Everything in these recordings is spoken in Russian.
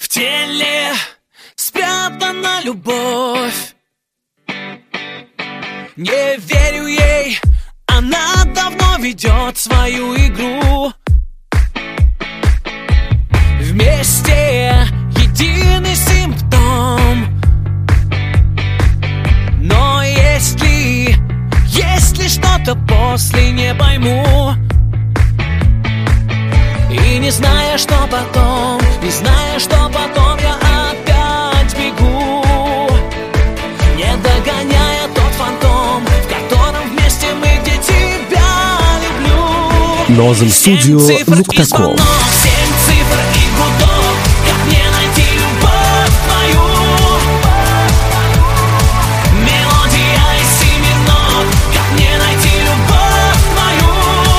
В теле спрятана любовь. Не верю ей, она давно ведет свою игру. Вместе единый симптом. Но есть ли что-то после, не пойму. И не зная, что потом, я опять бегу, не догоняя тот фантом, в котором вместе мы, где тебя люблю. Нозем студио Нуктаком. 7 цифр и гудок, как мне найти любовь твою? Мелодия из 7 нот, как мне найти любовь твою?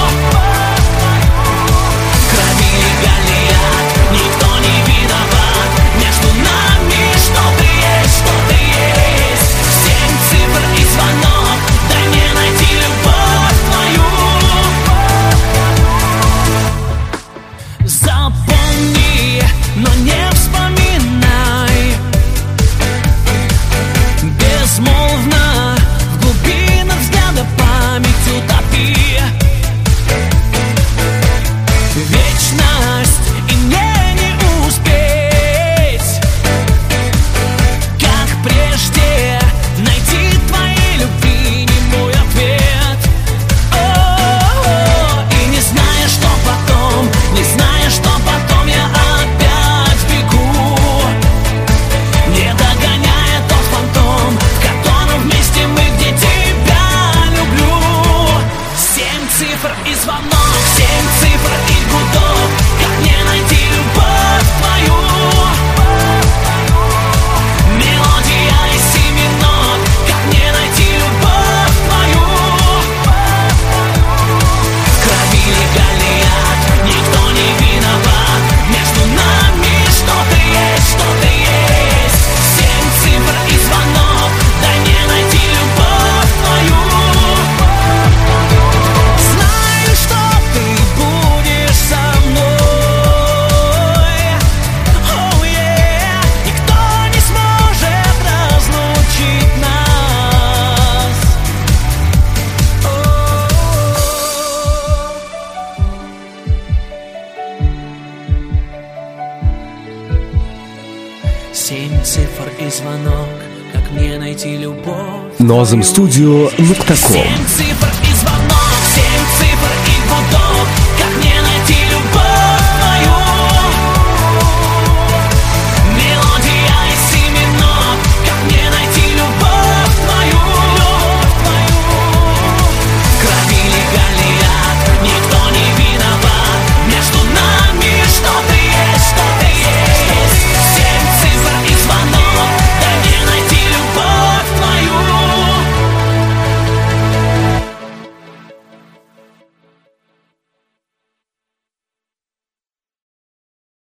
Крови Голиаф, никто не виноват, между нами что-то есть. 7 цифр и звонок, дай мне найти любовь твою. Запомни, но не вспоминай. Безмолвно в глубинах взгляда память утопи. Вечность, и мне не успеть, как прежде, найти твоей любви немой ответ. И не зная, что потом, я опять бегу, не догоняя тот фантом, в котором вместе мы, где тебя люблю. 7 цифр и звонок, 7 цифр и гудок, как мне найти любовь твою? Мелодия из 7 нот, как мне найти любовь твою? В крови Голиаф, никто не виноват, между нами что-то есть. 7 цифр и звонок, дай мне найти любовь твою. Знаю, что ты будешь со мной. Oh yeah, никто не сможет разлучить нас. Семь цифр и звонок, как мне найти любовь? Нозем студио Нуктаком. 7 цифр и